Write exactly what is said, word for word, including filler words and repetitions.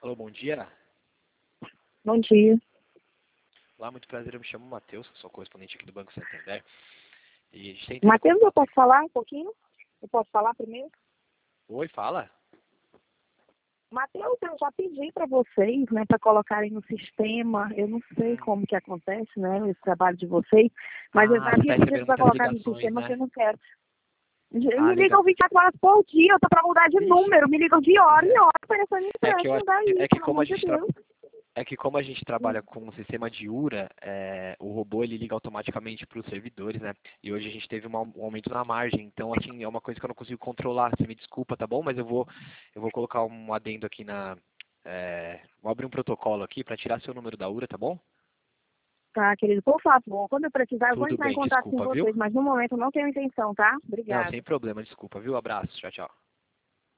Alô, bom dia. Bom dia. Olá, muito prazer, eu me chamo Matheus, sou correspondente aqui do Banco Santander. E a gente tem Matheus, eu posso falar um pouquinho? Eu posso falar primeiro? Oi, fala. Matheus, eu já pedi para vocês, né, para colocarem no sistema. Eu não sei Hum. como que acontece, né, esse trabalho de vocês, mas eu Ah, já você tá havia pedido recebendo para muitas colocar no ligações, sistema que né? eu não quero. Ah, Me legal. ligam vinte e quatro horas por dia, eu tô para mudar de Ixi. número, me ligam de hora em hora, telefone É que, eu, não dá isso, é que pelo como a amor de gente tra... Deus. é que como a gente trabalha com um sistema de URA, é, o robô ele liga automaticamente para os servidores, né? E hoje a gente teve uma- um aumento na margem, então assim, é uma coisa que eu não consigo controlar. Você me desculpa, tá bom? Mas eu vou, eu vou colocar um adendo aqui na... é, vou abrir um protocolo aqui para tirar seu número da URA, tá bom? Tá, querido, por favor, quando eu precisar, eu vou Tudo entrar em bem, contato com desculpa, viu? vocês, mas no momento eu não tenho intenção, tá? Não, Obrigada. sem problema, desculpa, viu? Abraço, tchau, tchau.